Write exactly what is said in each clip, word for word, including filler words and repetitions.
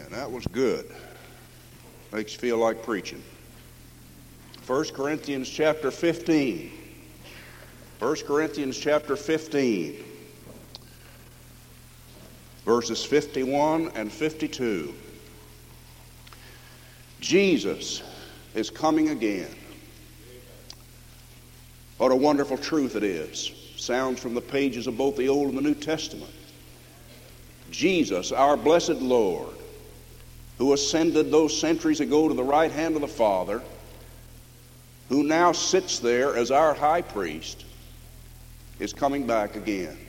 That was good. Makes you feel like preaching. First Corinthians chapter fifteen. First Corinthians chapter fifteen. Verses fifty-one and fifty-two. Jesus is coming again. What a wonderful truth it is. Sounds from the pages of both the Old and the New Testament. Jesus, our blessed Lord, who ascended those centuries ago to the right hand of the Father, who now sits there as our high priest, is coming back again.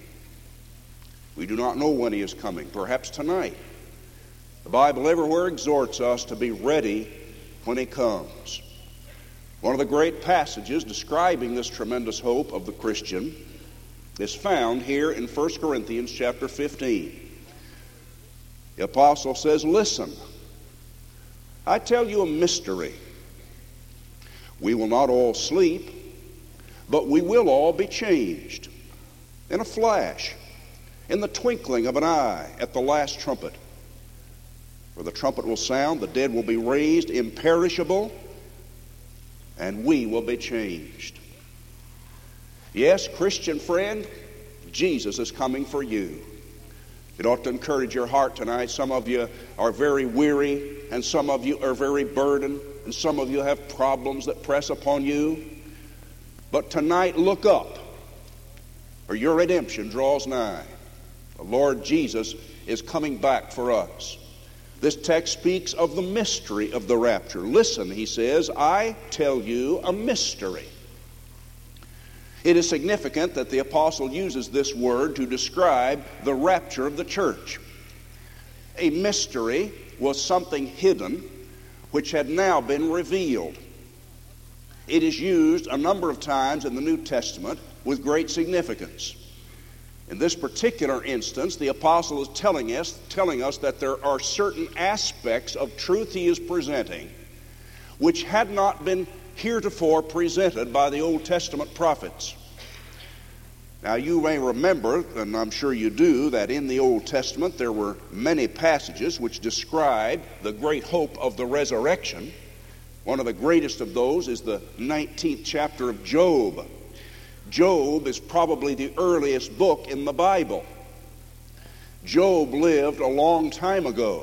We do not know when he is coming, perhaps tonight. The Bible everywhere exhorts us to be ready when he comes. One of the great passages describing this tremendous hope of the Christian is found here in First Corinthians chapter fifteen. The apostle says, "Listen, I tell you a mystery. We will not all sleep, but we will all be changed in a flash, in the twinkling of an eye, at the last trumpet. For the trumpet will sound, the dead will be raised imperishable, and we will be changed." Yes, Christian friend, Jesus is coming for you. It ought to encourage your heart tonight. Some of you are very weary, and some of you are very burdened, and some of you have problems that press upon you. But tonight, look up, for your redemption draws nigh. The Lord Jesus is coming back for us. This text speaks of the mystery of the rapture. Listen, he says, I tell you a mystery. It is significant that the apostle uses this word to describe the rapture of the church. A mystery was something hidden which had now been revealed. It is used a number of times in the New Testament with great significance. In this particular instance, the apostle is telling us, telling us that there are certain aspects of truth he is presenting which had not been heretofore presented by the Old Testament prophets. Now, you may remember, and I'm sure you do, that in the Old Testament there were many passages which describe the great hope of the resurrection. One of the greatest of those is the nineteenth chapter of Job. Job is probably the earliest book in the Bible. Job lived a long time ago.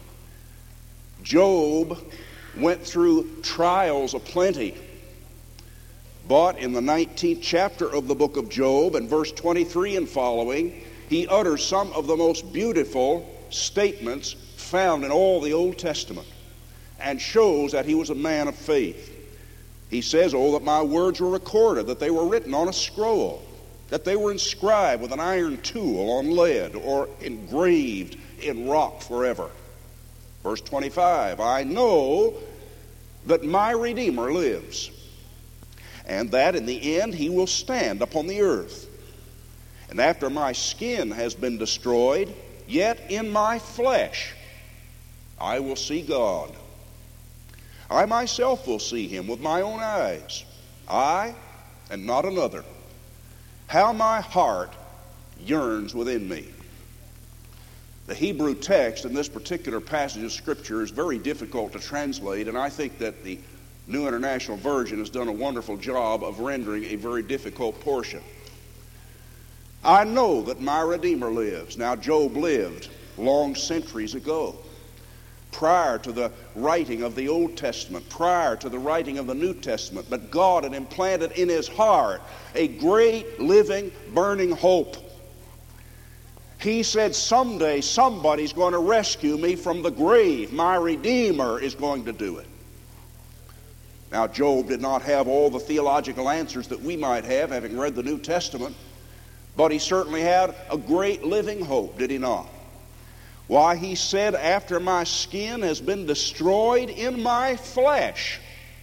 Job went through trials aplenty. But in the nineteenth chapter of the book of Job, and verse twenty-three and following, he utters some of the most beautiful statements found in all the Old Testament and shows that he was a man of faith. He says, "Oh, that my words were recorded, that they were written on a scroll, that they were inscribed with an iron tool on lead, or engraved in rock forever." Verse twenty-five, "I know that my Redeemer lives, and that in the end he will stand upon the earth. And after my skin has been destroyed, yet in my flesh I will see God. I myself will see him with my own eyes, I and not another. How my heart yearns within me." The Hebrew text in this particular passage of Scripture is very difficult to translate, and I think that the New International Version has done a wonderful job of rendering a very difficult portion. I know that my Redeemer lives. Now, Job lived long centuries ago, prior to the writing of the Old Testament, prior to the writing of the New Testament, but God had implanted in his heart a great, living, burning hope. He said, someday somebody's going to rescue me from the grave. My Redeemer is going to do it. Now, Job did not have all the theological answers that we might have, having read the New Testament, but he certainly had a great living hope, did he not? Why, he said, after my skin has been destroyed in my flesh,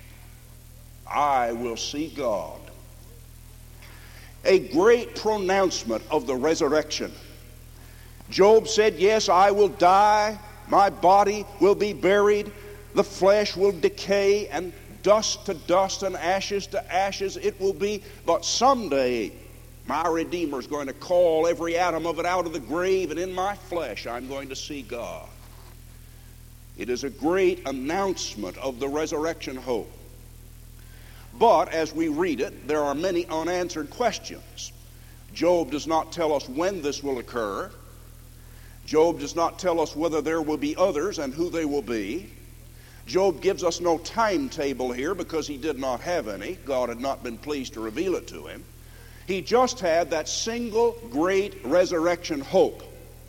I will see God. A great pronouncement of the resurrection. Job said, yes, I will die, my body will be buried, the flesh will decay, and dust to dust and ashes to ashes it will be, but someday my Redeemer is going to call every atom of it out of the grave, and in my flesh I'm going to see God. It is a great announcement of the resurrection hope. But as we read it, there are many unanswered questions. Job does not tell us when this will occur. Job does not tell us whether there will be others and who they will be. Job gives us no timetable here because he did not have any. God had not been pleased to reveal it to him. He just had that single great resurrection hope.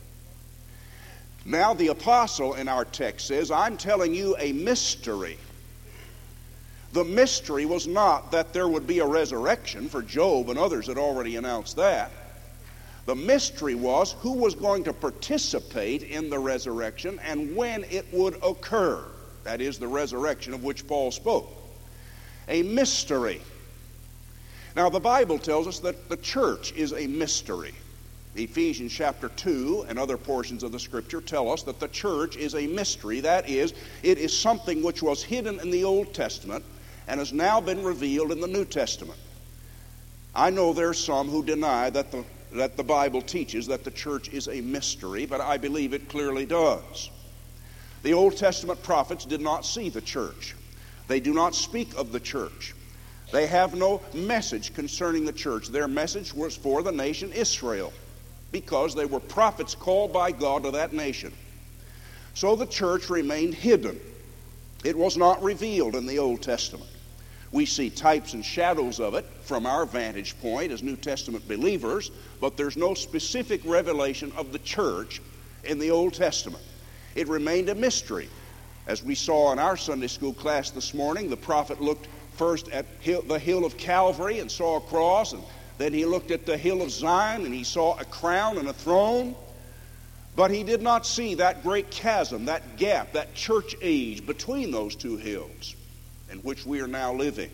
Now the apostle in our text says, I'm telling you a mystery. The mystery was not that there would be a resurrection, for Job and others had already announced that. The mystery was who was going to participate in the resurrection and when it would occur. That is the resurrection of which Paul spoke. A mystery. Now the Bible tells us that the church is a mystery. Ephesians chapter two and other portions of the Scripture tell us that the church is a mystery. That is, it is something which was hidden in the Old Testament and has now been revealed in the New Testament. I know there are some who deny that the, that the Bible teaches that the church is a mystery, but I believe it clearly does. The Old Testament prophets did not see the church. They do not speak of the church. They have no message concerning the church. Their message was for the nation Israel, because they were prophets called by God to that nation. So the church remained hidden. It was not revealed in the Old Testament. We see types and shadows of it from our vantage point as New Testament believers, but there's no specific revelation of the church in the Old Testament. It remained a mystery. As we saw in our Sunday school class this morning, the prophet looked first at the hill of Calvary and saw a cross, and then he looked at the hill of Zion and he saw a crown and a throne. But he did not see that great chasm, that gap, that church age between those two hills in which we are now living.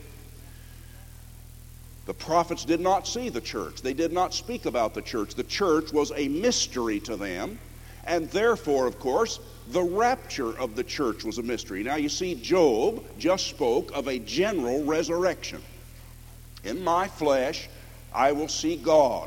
The prophets did not see the church. They did not speak about the church. The church was a mystery to them, and therefore, of course, the rapture of the church was a mystery. Now you see, Job just spoke of a general resurrection. In my flesh I will see God.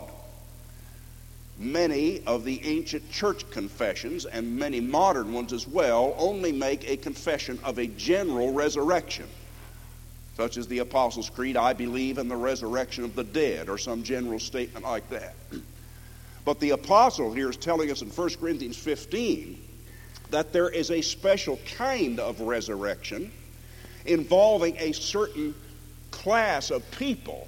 Many of the ancient church confessions, and many modern ones as well, only make a confession of a general resurrection, such as the Apostles' Creed, I believe in the resurrection of the dead, or some general statement like that. But the apostle here is telling us in First Corinthians fifteen that there is a special kind of resurrection involving a certain class of people.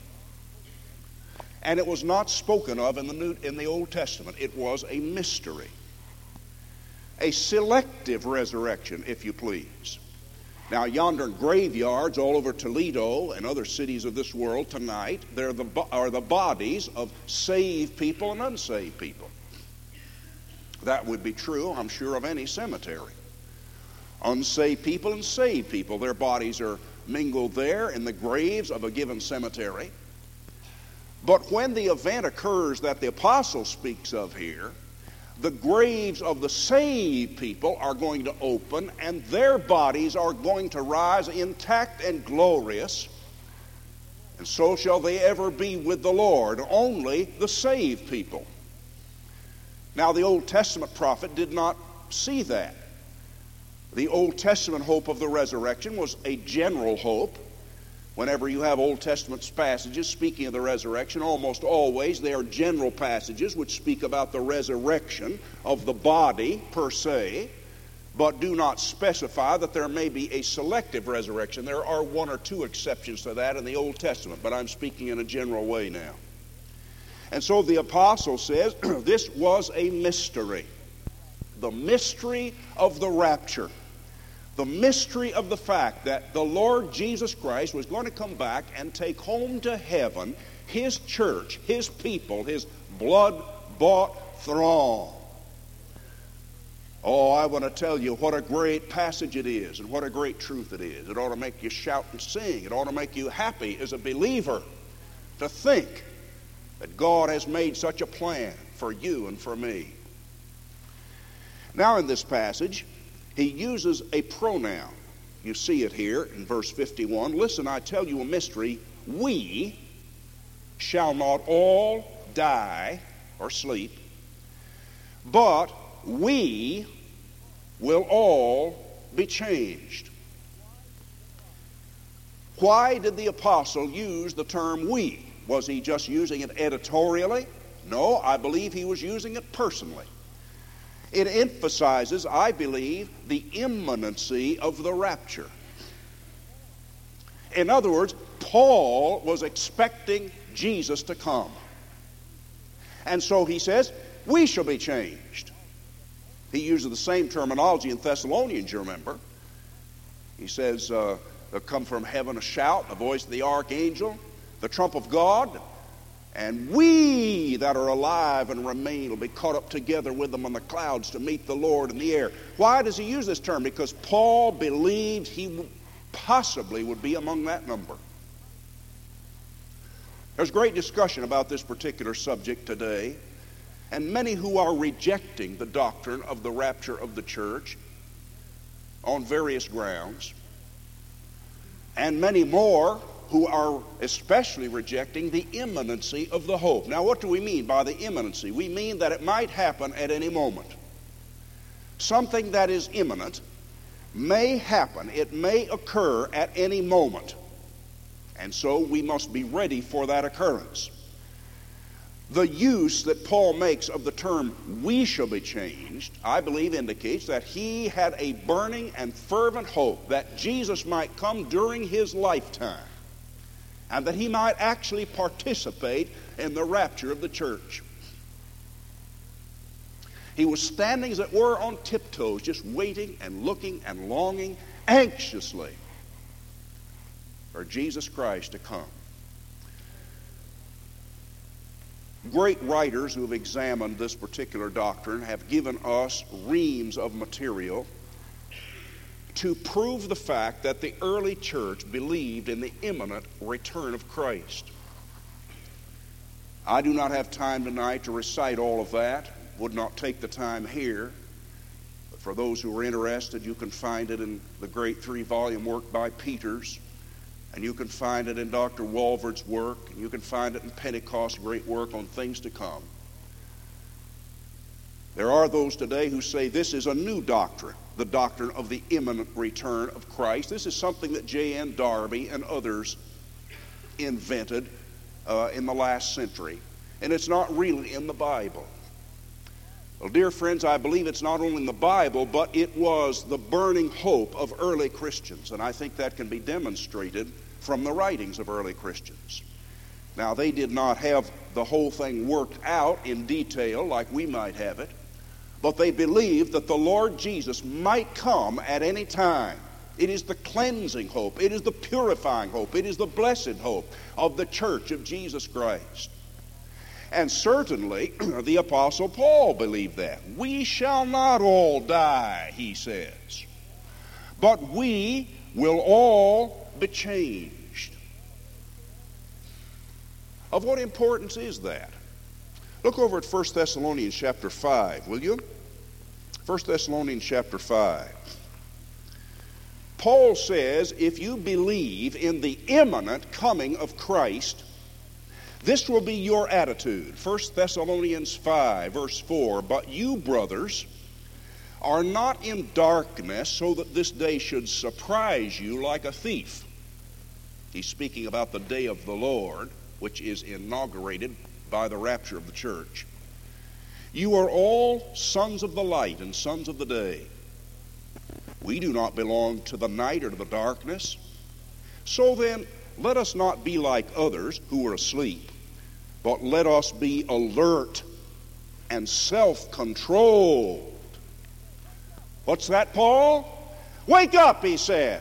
And it was not spoken of in the New, in the Old Testament. It was a mystery. A selective resurrection, if you please. Now, yonder graveyards all over Toledo and other cities of this world tonight, they're the, are the bodies of saved people and unsaved people. That would be true, I'm sure, of any cemetery. Unsaved people and saved people, their bodies are mingled there in the graves of a given cemetery. But when the event occurs that the apostle speaks of here, the graves of the saved people are going to open, and their bodies are going to rise intact and glorious, and so shall they ever be with the Lord, only the saved people. Now, the Old Testament prophet did not see that. The Old Testament hope of the resurrection was a general hope. Whenever you have Old Testament passages speaking of the resurrection, almost always they are general passages which speak about the resurrection of the body per se, but do not specify that there may be a selective resurrection. There are one or two exceptions to that in the Old Testament, but I'm speaking in a general way now. And so the apostle says this was a mystery. The mystery of the rapture. The mystery of the fact that the Lord Jesus Christ was going to come back and take home to heaven His church, His people, His blood-bought throng. Oh, I want to tell you what a great passage it is and what a great truth it is. It ought to make you shout and sing. It ought to make you happy as a believer to think that God has made such a plan for you and for me. Now in this passage, he uses a pronoun. You see it here in verse fifty-one. Listen, I tell you a mystery. We shall not all die or sleep, but we will all be changed. Why did the apostle use the term we? Was he just using it editorially? No, I believe he was using it personally. It emphasizes, I believe, the imminency of the rapture. In other words, Paul was expecting Jesus to come. And so he says, we shall be changed. He uses the same terminology in Thessalonians, you remember. He says, uh, there'll come from heaven a shout, the voice of the archangel, the trump of God, and we that are alive and remain will be caught up together with them on the clouds to meet the Lord in the air. Why does he use this term? Because Paul believed he possibly would be among that number. There's great discussion about this particular subject today, and many who are rejecting the doctrine of the rapture of the church on various grounds, and many more who are especially rejecting the imminency of the hope. Now, what do we mean by the imminency? We mean that it might happen at any moment. Something that is imminent may happen. It may occur at any moment. And so we must be ready for that occurrence. The use that Paul makes of the term we shall be changed, I believe indicates that he had a burning and fervent hope that Jesus might come during his lifetime and that he might actually participate in the rapture of the church. He was standing, as it were, on tiptoes, just waiting and looking and longing anxiously for Jesus Christ to come. Great writers who have examined this particular doctrine have given us reams of material to prove the fact that the early church believed in the imminent return of Christ. I do not have time tonight to recite all of that. Would not take the time here. But for those who are interested, you can find it in the great three-volume work by Peters. And you can find it in Doctor Walvoord's work. And you can find it in Pentecost, great work on things to come. There are those today who say this is a new doctrine, the doctrine of the imminent return of Christ. This is something that J N Darby and others invented uh, in the last century. And it's not really in the Bible. Well, dear friends, I believe it's not only in the Bible, but it was the burning hope of early Christians. And I think that can be demonstrated from the writings of early Christians. Now, they did not have the whole thing worked out in detail like we might have it, but they believed that the Lord Jesus might come at any time. It is the cleansing hope. It is the purifying hope. It is the blessed hope of the church of Jesus Christ. And certainly the Apostle Paul believed that. We shall not all die, he says, but we will all be changed. Of what importance is that? Look over at First Thessalonians chapter five, will you? First Thessalonians chapter five. Paul says, if you believe in the imminent coming of Christ, this will be your attitude. First Thessalonians five, verse four. But you, brothers, are not in darkness, so that this day should surprise you like a thief. He's speaking about the day of the Lord, which is inaugurated by the rapture of the church. You are all sons of the light and sons of the day. We do not belong to the night or to the darkness. So then, let us not be like others who are asleep, but let us be alert and self-controlled. What's that, Paul? Wake up, he said.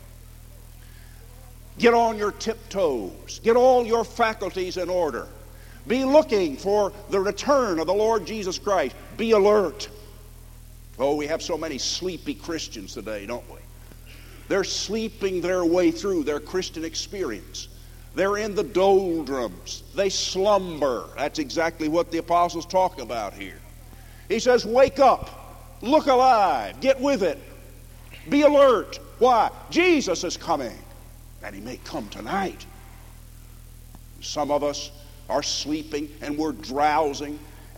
Get on your tiptoes. Get all your faculties in order. Be looking for the return of the Lord Jesus Christ. Be alert. Oh, we have so many sleepy Christians today, don't we? They're sleeping their way through their Christian experience. They're in the doldrums. They slumber. That's exactly what the apostle's talking about here. He says, wake up. Look alive. Get with it. Be alert. Why? Jesus is coming. And he may come tonight. Some of us are sleeping and we're drowsing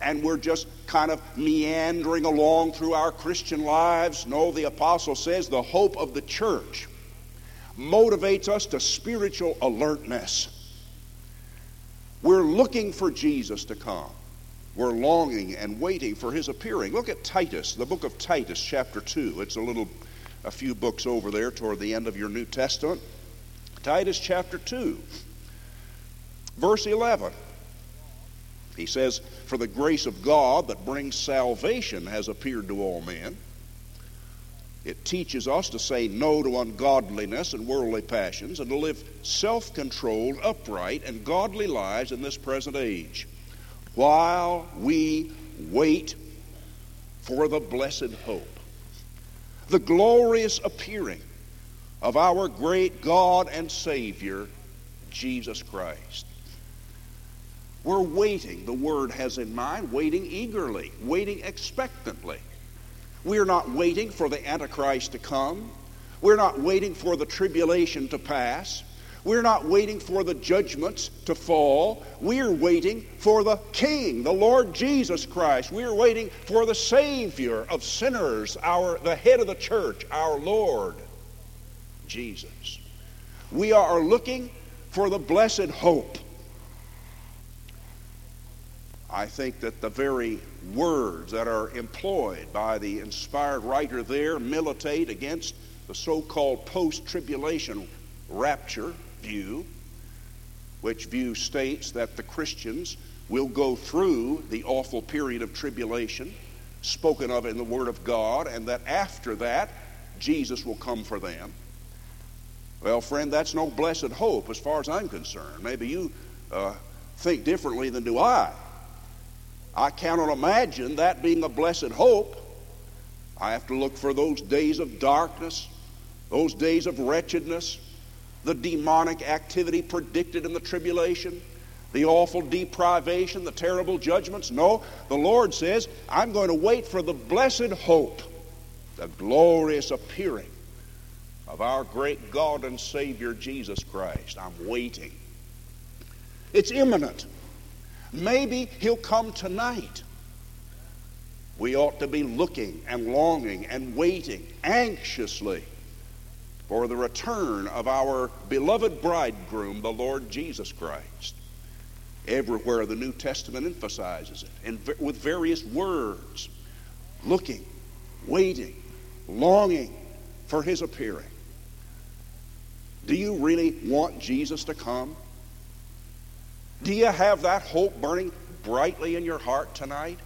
and we're just kind of meandering along through our Christian lives. No, the apostle says the hope of the church motivates us to spiritual alertness. We're looking for Jesus to come. We're longing and waiting for his appearing. Look at Titus, the book of Titus, chapter two. It's a little, a few books over there toward the end of your New Testament. Titus chapter two, verse eleven. He says, "For the grace of God that brings salvation has appeared to all men." It teaches us to say no to ungodliness and worldly passions and to live self-controlled, upright, and godly lives in this present age, while we wait for the blessed hope, the glorious appearing of our great God and Savior, Jesus Christ. We're waiting, the Word has in mind, waiting eagerly, waiting expectantly. We're not waiting for the Antichrist to come. We're not waiting for the tribulation to pass. We're not waiting for the judgments to fall. We're waiting for the King, the Lord Jesus Christ. We're waiting for the Savior of sinners, our the head of the church, our Lord Jesus. We are looking for the blessed hope. I think that the very words that are employed by the inspired writer there militate against the so-called post-tribulation rapture view, which view states that the Christians will go through the awful period of tribulation spoken of in the Word of God, and that after that Jesus will come for them. Well, friend, that's no blessed hope as far as I'm concerned. Maybe you uh, think differently than do I. I cannot imagine that being a blessed hope. I have to look for those days of darkness, those days of wretchedness, the demonic activity predicted in the tribulation, the awful deprivation, the terrible judgments. No, the Lord says, I'm going to wait for the blessed hope, the glorious appearing of our great God and Savior Jesus Christ. I'm waiting. It's imminent. Maybe he'll come tonight. We ought to be looking and longing and waiting anxiously for the return of our beloved bridegroom, the Lord Jesus Christ. Everywhere the New Testament emphasizes it, and with various words, looking, waiting, longing for his appearing. Do you really want Jesus to come? Do you have that hope burning brightly in your heart tonight?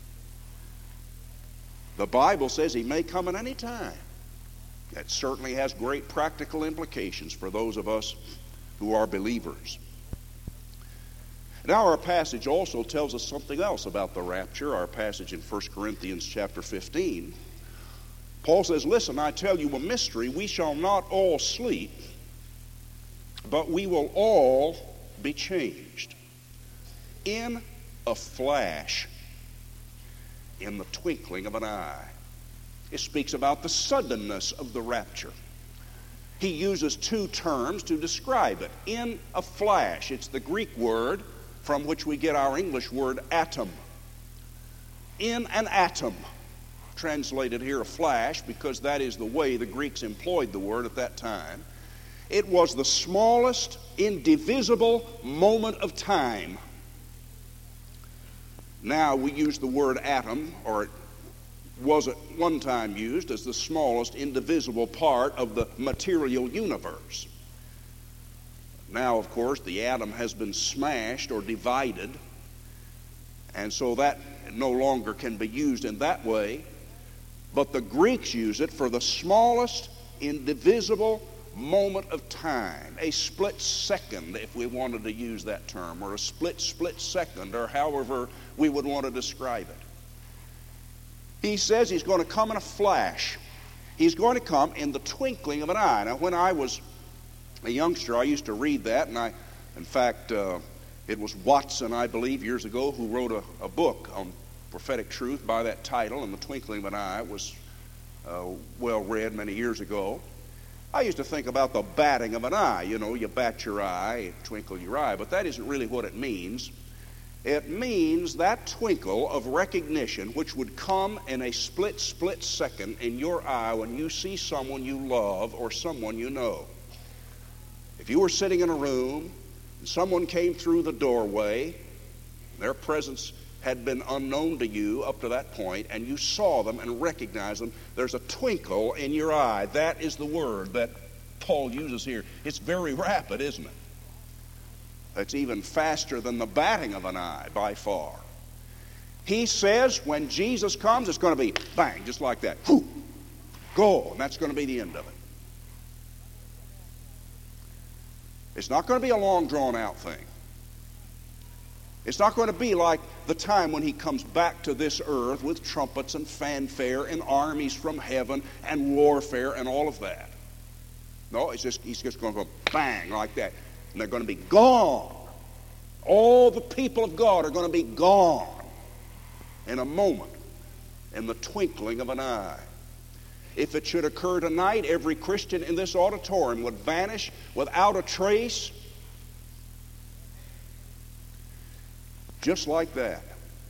The Bible says he may come at any time. That certainly has great practical implications for those of us who are believers. Now our passage also tells us something else about the rapture. Our passage in First Corinthians chapter fifteen. Paul says, listen, I tell you a mystery. We shall not all sleep, but we will all be changed in a flash, in the twinkling of an eye. It speaks about the suddenness of the rapture. He uses two terms to describe it. In a flash. It's the Greek word from which we get our English word atom. In an atom. Translated here a flash because that is the way the Greeks employed the word at that time. It was the smallest, indivisible moment of time. Now we use the word atom, or it was at one time used as the smallest, indivisible part of the material universe. Now, of course, the atom has been smashed or divided, and so that no longer can be used in that way. But the Greeks use it for the smallest, indivisible moment of time, a split second, if we wanted to use that term, or a split split second, or however we would want to describe it. He says he's going to come in a flash. He's going to come in the twinkling of an eye. Now, when I was a youngster, I used to read that, and I, in fact, uh, it was Watson, I believe, years ago, who wrote a, a book on prophetic truth by that title, and the twinkling of an eye. It was uh, well read many years ago. I used to think about the batting of an eye. You know, you bat your eye, twinkle your eye, but that isn't really what it means. It means that twinkle of recognition which would come in a split, split second in your eye when you see someone you love or someone you know. If you were sitting in a room and someone came through the doorway, their presence had been unknown to you up to that point, and you saw them and recognized them, there's a twinkle in your eye. That is the word that Paul uses here. It's very rapid, isn't it? It's even faster than the batting of an eye by far. He says when Jesus comes, it's going to be bang, just like that. Whew, go, and that's going to be the end of it. It's not going to be a long, drawn-out thing. It's not going to be like the time when he comes back to this earth with trumpets and fanfare and armies from heaven and warfare and all of that. No, it's just, he's just going to go bang like that. And they're going to be gone. All the people of God are going to be gone in a moment, in the twinkling of an eye. If it should occur tonight, every Christian in this auditorium would vanish without a trace, just like that.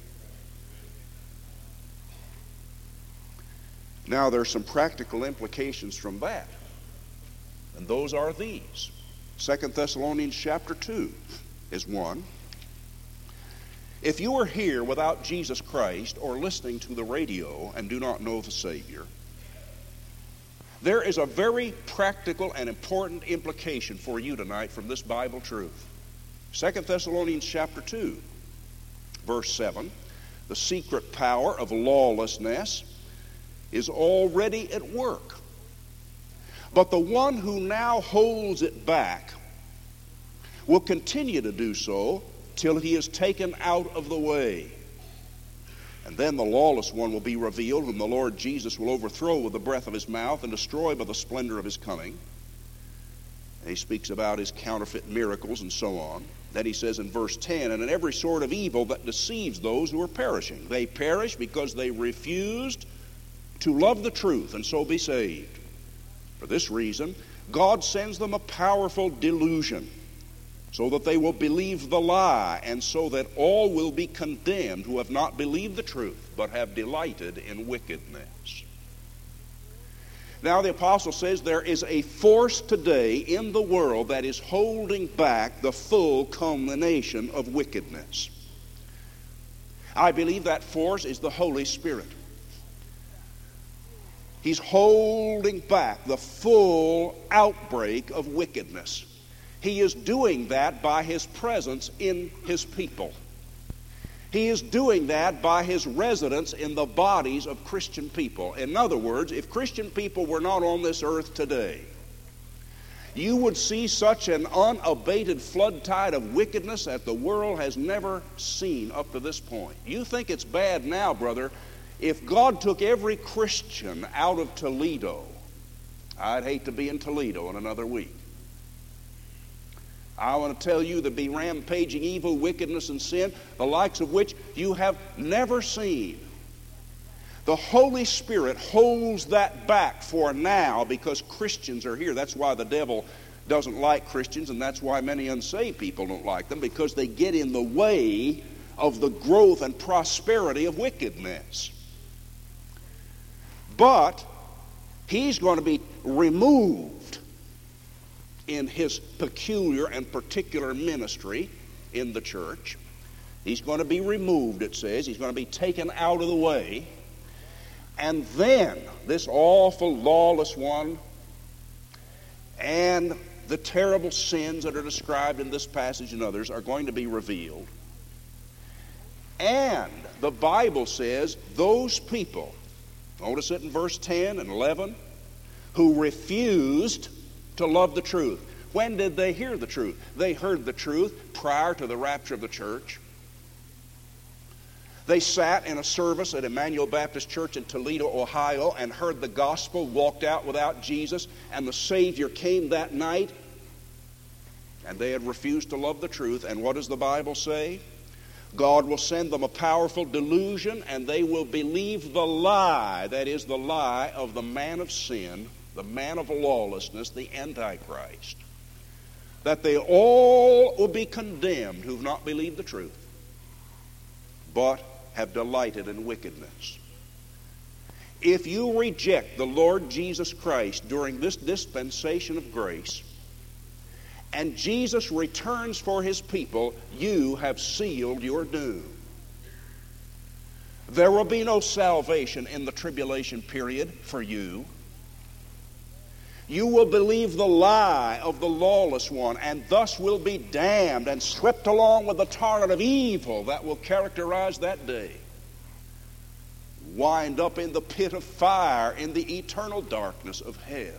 Now, there's some practical implications from that, and those are these. Second Thessalonians chapter two is one. If you are here without Jesus Christ or listening to the radio and do not know the Savior, there is a very practical and important implication for you tonight from this Bible truth. Second Thessalonians chapter two, verse seven, the secret power of lawlessness is already at work. But the one who now holds it back will continue to do so till he is taken out of the way. And then the lawless one will be revealed, whom the Lord Jesus will overthrow with the breath of his mouth and destroy by the splendor of his coming. And he speaks about his counterfeit miracles and so on. Then he says in verse ten, and in every sort of evil that deceives those who are perishing. They perish because they refused to love the truth and so be saved. For this reason, God sends them a powerful delusion, so that they will believe the lie, and so that all will be condemned who have not believed the truth, but have delighted in wickedness. Now the apostle says there is a force today in the world that is holding back the full culmination of wickedness. I believe that force is the Holy Spirit. He's holding back the full outbreak of wickedness. He is doing that by his presence in his people. He is doing that by his residence in the bodies of Christian people. In other words, if Christian people were not on this earth today, you would see such an unabated flood tide of wickedness that the world has never seen up to this point. You think it's bad now, brother. If God took every Christian out of Toledo, I'd hate to be in Toledo in another week. I want to tell you there'd be rampaging evil, wickedness, and sin, the likes of which you have never seen. The Holy Spirit holds that back for now because Christians are here. That's why the devil doesn't like Christians, and that's why many unsaved people don't like them, because they get in the way of the growth and prosperity of wickedness. But he's going to be removed in his peculiar and particular ministry in the church. He's going to be removed, it says. He's going to be taken out of the way. And then this awful lawless one and the terrible sins that are described in this passage and others are going to be revealed. And the Bible says those people, notice it in verse ten and eleven, who refused to love the truth. When did they hear the truth? They heard the truth prior to the rapture of the church. They sat in a service at Emmanuel Baptist Church in Toledo, Ohio, and heard the gospel, walked out without Jesus, and the Savior came that night, and they had refused to love the truth. And what does the Bible say? God will send them a powerful delusion, and they will believe the lie, that is, the lie of the man of sin, the man of lawlessness, the Antichrist, that they all will be condemned who have not believed the truth. but have delighted in wickedness. If you reject the Lord Jesus Christ during this dispensation of grace, and Jesus returns for his people, you have sealed your doom. There will be no salvation in the tribulation period for you. You will believe the lie of the lawless one, and thus will be damned and swept along with the torrent of evil that will characterize that day. Wind up in the pit of fire in the eternal darkness of hell.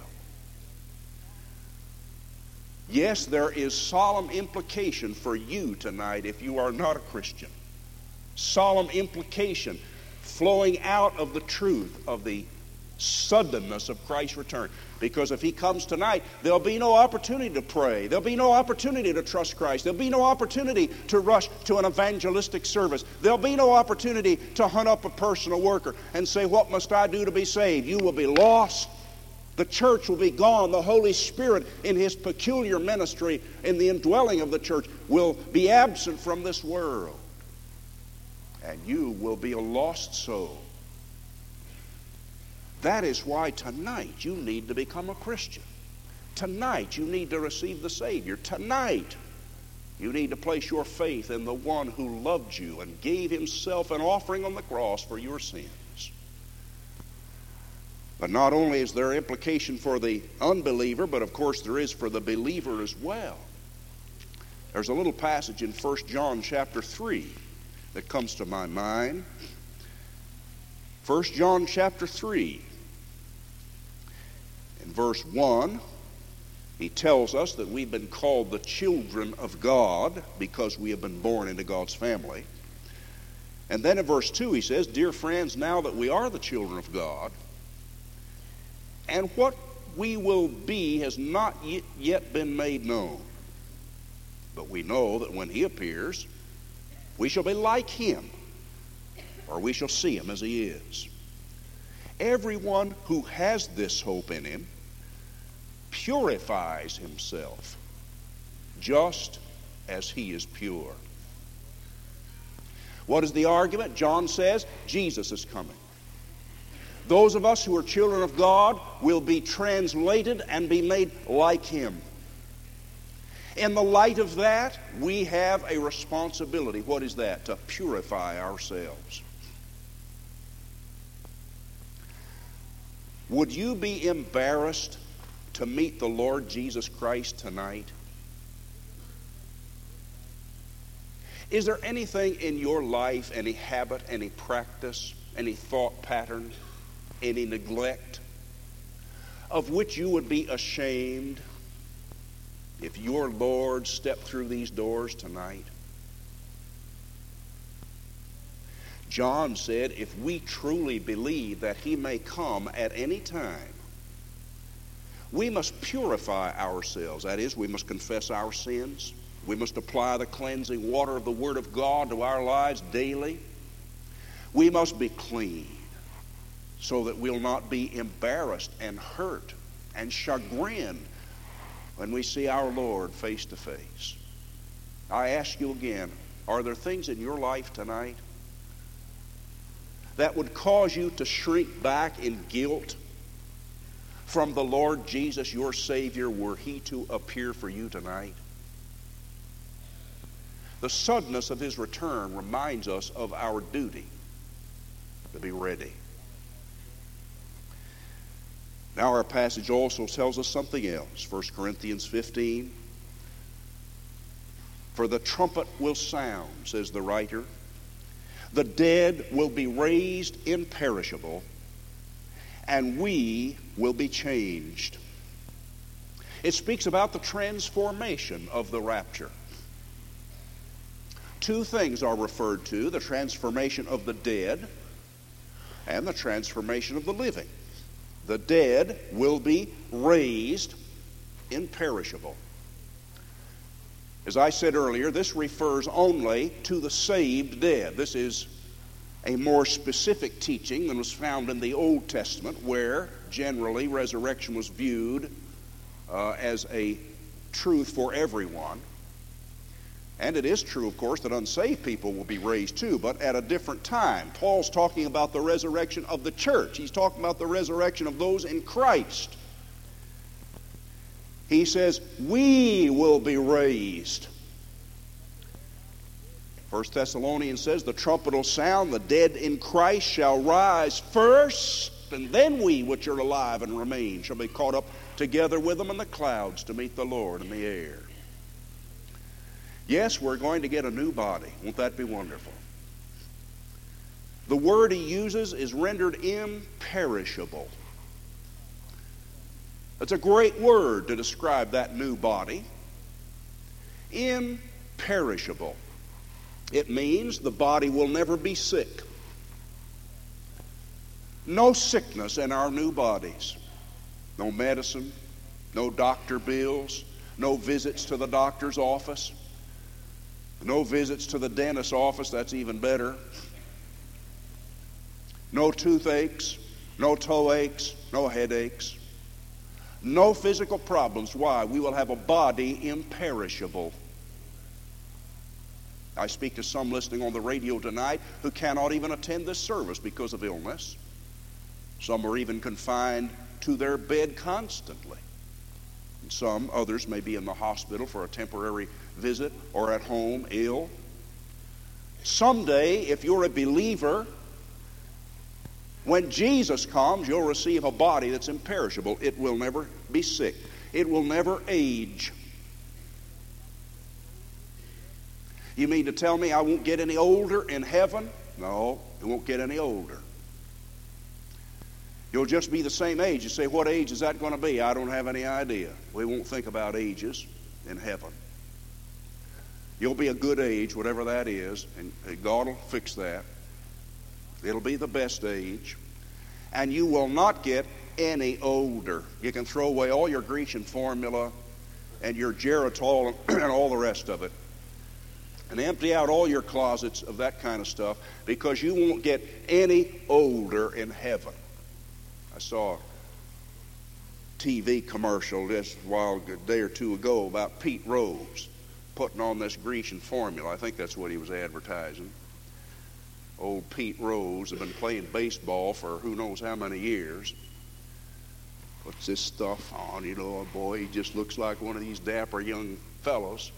Yes, there is solemn implication for you tonight if you are not a Christian. Solemn implication flowing out of the truth of the suddenness of Christ's return. Because if he comes tonight, there'll be no opportunity to pray. There'll be no opportunity to trust Christ. There'll be no opportunity to rush to an evangelistic service. There'll be no opportunity to hunt up a personal worker and say, what must I do to be saved? You will be lost. The church will be gone. The Holy Spirit in his peculiar ministry in the indwelling of the church will be absent from this world. And you will be a lost soul. That is why tonight you need to become a Christian. Tonight you need to receive the Savior. Tonight you need to place your faith in the one who loved you and gave himself an offering on the cross for your sins. But not only is there implication for the unbeliever, but of course there is for the believer as well. There's a little passage in First John chapter three that comes to my mind. First John chapter three. In verse one, he tells us that we've been called the children of God because we have been born into God's family. And then in verse two he says, dear friends, now that we are the children of God, and what we will be has not yet been made known. But we know that when he appears, we shall be like him, or we shall see him as he is. Everyone who has this hope in him purifies himself just as he is pure. What is the argument? John says Jesus is coming. Those of us who are children of God will be translated and be made like him. In the light of that, we have a responsibility. What is that? To purify ourselves. Would you be embarrassed to meet the Lord Jesus Christ tonight? Is there anything in your life, any habit, any practice, any thought pattern, any neglect, of which you would be ashamed if your Lord stepped through these doors tonight? John said, if we truly believe that he may come at any time, we must purify ourselves. That is, we must confess our sins. We must apply the cleansing water of the Word of God to our lives daily. We must be clean so that we'll not be embarrassed and hurt and chagrined when we see our Lord face to face. I ask you again, are there things in your life tonight that would cause you to shrink back in guilt from the Lord Jesus, your Savior, were he to appear for you tonight? The suddenness of his return reminds us of our duty to be ready. Now our passage also tells us something else. First Corinthians fifteen. For the trumpet will sound, says the writer. The dead will be raised imperishable, and we will be changed. It speaks about the transformation of the rapture. Two things are referred to: the transformation of the dead and the transformation of the living. The dead will be raised imperishable. As I said earlier, this refers only to the saved dead. This is a more specific teaching than was found in the Old Testament, where generally resurrection was viewed uh, as a truth for everyone. And it is true, of course, that unsaved people will be raised too, but at a different time. Paul's talking about the resurrection of the church. He's talking about the resurrection of those in Christ. He says, we will be raised. First Thessalonians says, the trumpet will sound, the dead in Christ shall rise first, and then we which are alive and remain shall be caught up together with them in the clouds to meet the Lord in the air. Yes, we're going to get a new body. Won't that be wonderful? The word he uses is rendered imperishable. It's a great word to describe that new body. Imperishable. It means the body will never be sick. No sickness in our new bodies. No medicine, no doctor bills, no visits to the doctor's office, no visits to the dentist's office, that's even better. No toothaches, no toe aches, no headaches. No physical problems. Why? We will have a body imperishable. I speak to some listening on the radio tonight who cannot even attend this service because of illness. Some are even confined to their bed constantly. And some, others, may be in the hospital for a temporary visit or at home ill. Someday, if you're a believer, when Jesus comes, you'll receive a body that's imperishable. It will never be sick. It will never age. You mean to tell me I won't get any older in heaven? No, it won't get any older. You'll just be the same age. You say, what age is that going to be? I don't have any idea. We won't think about ages in heaven. You'll be a good age, whatever that is, and God will fix that. It'll be the best age. And you will not get any older. You can throw away all your Grecian formula and your Geritol and all the rest of it, and empty out all your closets of that kind of stuff, because you won't get any older in heaven. I saw a T V commercial just a while, a day or two ago, about Pete Rose putting on this Grecian formula. I think that's what he was advertising. Old Pete Rose had been playing baseball for who knows how many years. Puts this stuff on, you know, boy, he just looks like one of these dapper young fellows.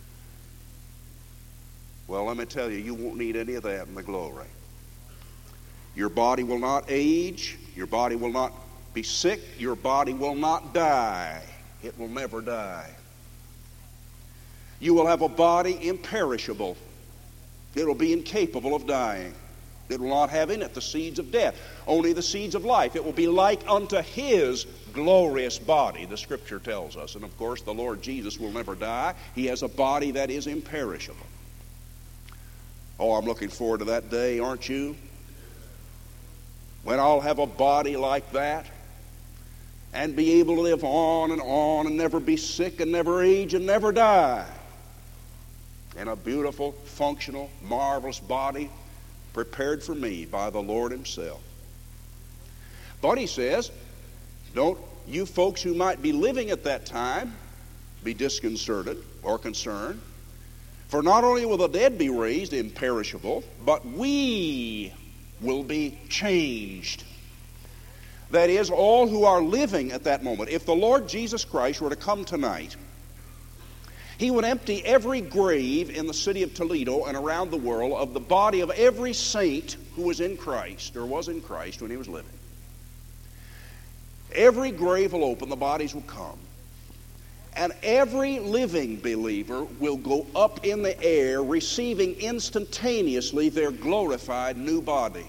Well, let me tell you, you won't need any of that in the glory. Your body will not age. Your body will not be sick. Your body will not die. It will never die. You will have a body imperishable. It will be incapable of dying. It will not have in it the seeds of death, only the seeds of life. It will be like unto his glorious body, the Scripture tells us. And of course, the Lord Jesus will never die. He has a body that is imperishable. Oh, I'm looking forward to that day, aren't you? When I'll have a body like that and be able to live on and on and never be sick and never age and never die. And a beautiful, functional, marvelous body prepared for me by the Lord himself. But he says, don't you folks who might be living at that time be disconcerted or concerned. For not only will the dead be raised imperishable, but we will be changed. That is, all who are living at that moment. If the Lord Jesus Christ were to come tonight, he would empty every grave in the city of Toledo and around the world of the body of every saint who was in Christ or was in Christ when he was living. Every grave will open, the bodies will come. And every living believer will go up in the air, receiving instantaneously their glorified new body.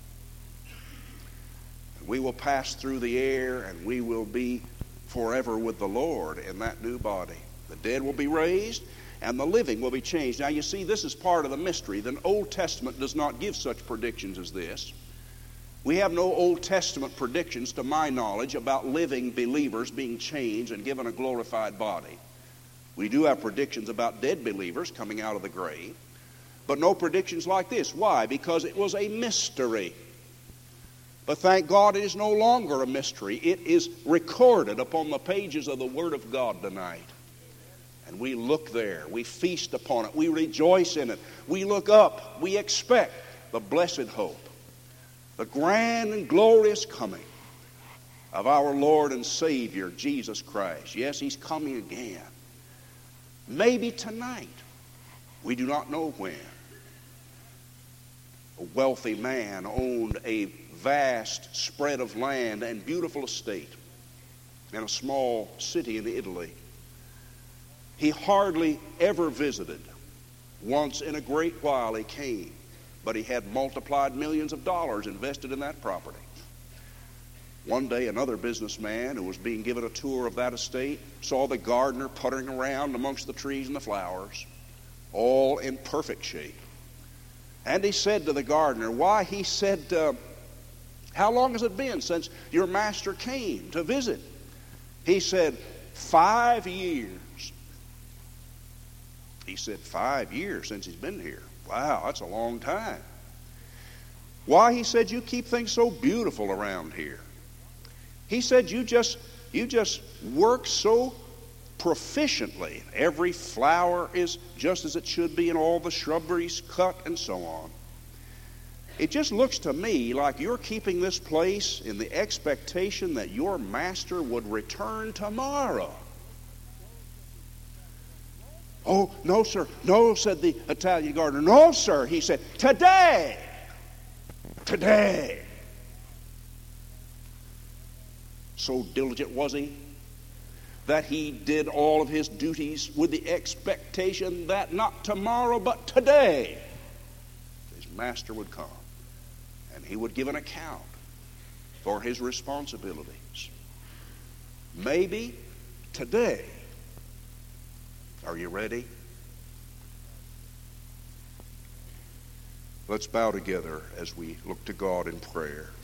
We will pass through the air, and we will be forever with the Lord in that new body. The dead will be raised, and the living will be changed. Now, you see, this is part of the mystery. The Old Testament does not give such predictions as this. We have no Old Testament predictions, to my knowledge, about living believers being changed and given a glorified body. We do have predictions about dead believers coming out of the grave, but no predictions like this. Why? Because it was a mystery. But thank God it is no longer a mystery. It is recorded upon the pages of the Word of God tonight. And And we look there, we feast upon it, we rejoice in it, we look up, we expect the blessed hope, the grand and glorious coming of our Lord and Savior, Jesus Christ. Yes, He's coming again. Maybe tonight. We do not know when. A wealthy man owned a vast spread of land and beautiful estate in a small city in Italy. He hardly ever visited. Once in a great while he came, but he had multiplied millions of dollars invested in that property. One day another businessman who was being given a tour of that estate saw the gardener puttering around amongst the trees and the flowers, all in perfect shape. And he said to the gardener, why, he said, uh, how long has it been since your master came to visit? He said, five years. He said, five years since he's been here. Wow, that's a long time. Why, he said, you keep things so beautiful around here. He said, you just, you just work so proficiently. Every flower is just as it should be, and all the shrubberies cut and so on. It just looks to me like you're keeping this place in the expectation that your master would return tomorrow. Oh, no, sir. No, said the Italian gardener. No, sir. He said, today. Today. So diligent was he that he did all of his duties with the expectation that not tomorrow but today his master would come and he would give an account for his responsibilities. Maybe today. Are you ready? Let's bow together as we look to God in prayer.